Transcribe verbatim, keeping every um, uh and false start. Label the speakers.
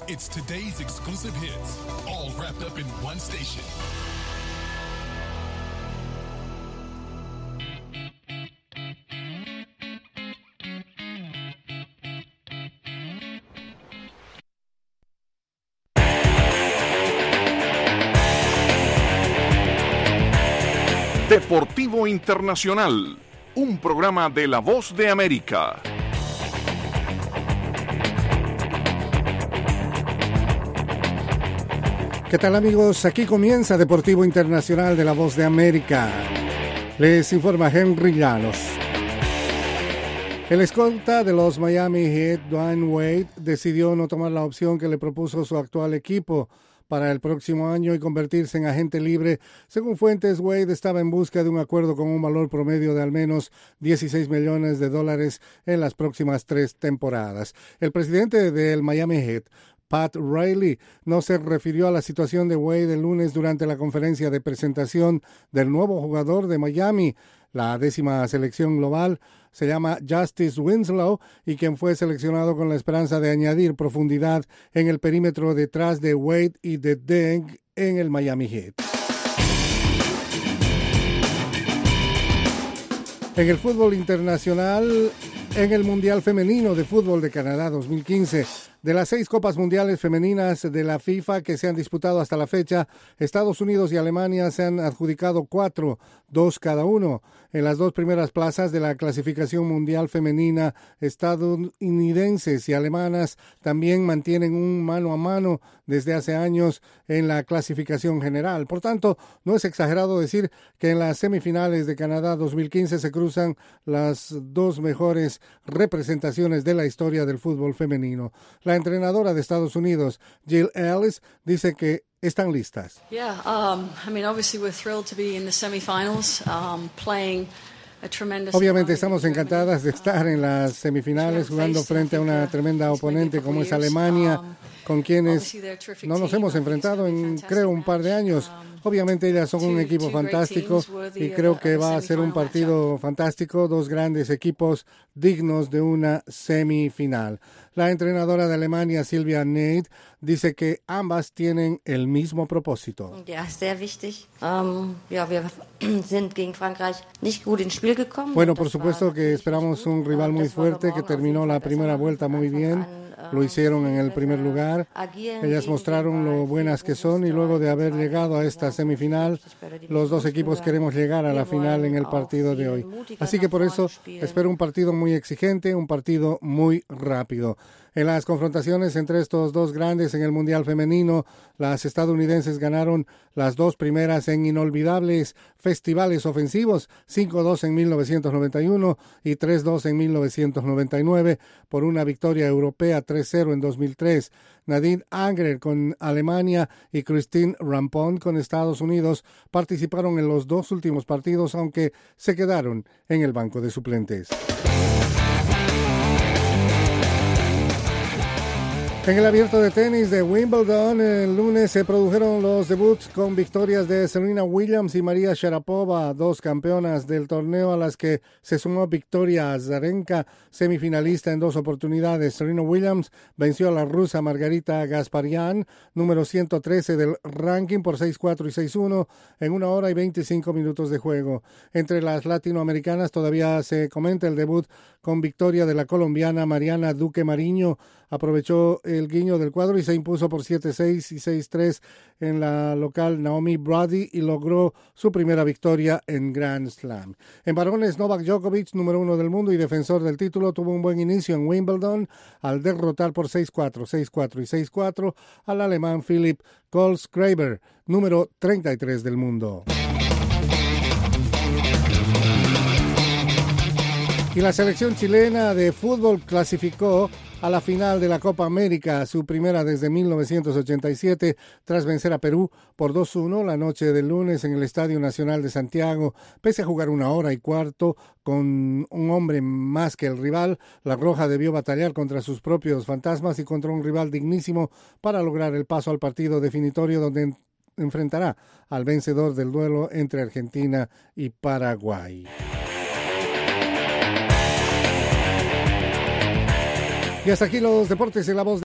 Speaker 1: It's today's exclusive hits, all wrapped up in one station.
Speaker 2: Deportivo Internacional, un programa de La Voz de América.
Speaker 3: ¿Qué tal, amigos? Aquí comienza Deportivo Internacional de La Voz de América. Les informa Henry Llanos. El escolta de los Miami Heat, Dwyane Wade, decidió no tomar la opción que le propuso su actual equipo para el próximo año y convertirse en agente libre. Según fuentes, Wade estaba en busca de un acuerdo con un valor promedio de al menos dieciséis millones de dólares en las próximas tres temporadas. El presidente del Miami Heat, Pat Riley, no se refirió a la situación de Wade el lunes durante la conferencia de presentación del nuevo jugador de Miami. La décima selección global se llama Justice Winslow y quien fue seleccionado con la esperanza de añadir profundidad en el perímetro detrás de Wade y de Deng en el Miami Heat. En el fútbol internacional, en el Mundial Femenino de Fútbol de Canadá dos mil quince, de las seis Copas Mundiales Femeninas de la FIFA que se han disputado hasta la fecha, Estados Unidos y Alemania se han adjudicado cuatro, dos cada uno. En las dos primeras plazas de la clasificación mundial femenina, estadounidenses y alemanas también mantienen un mano a mano desde hace años en la clasificación general. Por tanto, no es exagerado decir que en las semifinales de Canadá dos mil quince se cruzan las dos mejores representaciones de la historia del fútbol femenino. La entrenadora de Estados Unidos, Jill Ellis, dice que están listas.
Speaker 4: Yeah, um, I mean, obviously we're thrilled to be in the semifinals, um, playing a tremendous.
Speaker 3: Obviamente estamos encantadas de estar en las semifinales jugando frente a una tremenda oponente como es Alemania, con quienes no nos hemos enfrentado en, creo, un par de años. Obviamente ellas son un equipo fantástico y creo que va a ser un partido fantástico, dos grandes equipos dignos de una semifinal. La entrenadora de Alemania, Silvia Neid, dice que ambas tienen el mismo propósito.
Speaker 5: Ja, sehr wichtig. Um, ja, wir sind gegen Frankreich nicht gut ins Spiel gekommen.
Speaker 3: Bueno, por supuesto que esperamos un rival muy fuerte que terminó la primera vuelta muy bien. Lo hicieron en el primer lugar. Ellas mostraron lo buenas que son y luego de haber llegado a esta semifinal, los dos equipos queremos llegar a la final en el partido de hoy. Así que por eso espero un partido muy exigente, un partido muy rápido. En las confrontaciones entre estos dos grandes en el Mundial Femenino, las estadounidenses ganaron las dos primeras en inolvidables festivales ofensivos, cinco dos en mil novecientos noventa y uno y tres dos en mil novecientos noventa y nueve, por una victoria europea tres cero en dos mil tres. Nadine Angerer con Alemania y Christine Rampont con Estados Unidos participaron en los dos últimos partidos, aunque se quedaron en el banco de suplentes. En el abierto de tenis de Wimbledon, el lunes se produjeron los debuts con victorias de Serena Williams y María Sharapova, dos campeonas del torneo a las que se sumó Victoria Azarenka, semifinalista en dos oportunidades. Serena Williams venció a la rusa Margarita Gasparyan, número ciento trece del ranking, por seis cuatro y seis uno en una hora y veinticinco minutos de juego. Entre las latinoamericanas todavía se comenta el debut con victoria de la colombiana Mariana Duque Mariño. Aprovechó el guiño del cuadro y se impuso por siete seis y seis tres en la local Naomi Brody y logró su primera victoria en Grand Slam. En varones, Novak Djokovic, número uno del mundo y defensor del título, tuvo un buen inicio en Wimbledon al derrotar por seis cuatro, seis cuatro y seis cuatro al alemán Philipp Kohlschreiber, número treinta y tres del mundo. Y la selección chilena de fútbol clasificó a la final de la Copa América, su primera desde mil novecientos ochenta y siete, tras vencer a Perú por dos uno la noche del lunes en el Estadio Nacional de Santiago. Pese a jugar una hora y cuarto con un hombre más que el rival, la Roja debió batallar contra sus propios fantasmas y contra un rival dignísimo para lograr el paso al partido definitorio, donde enfrentará al vencedor del duelo entre Argentina y Paraguay. Y hasta aquí los deportes en La Voz de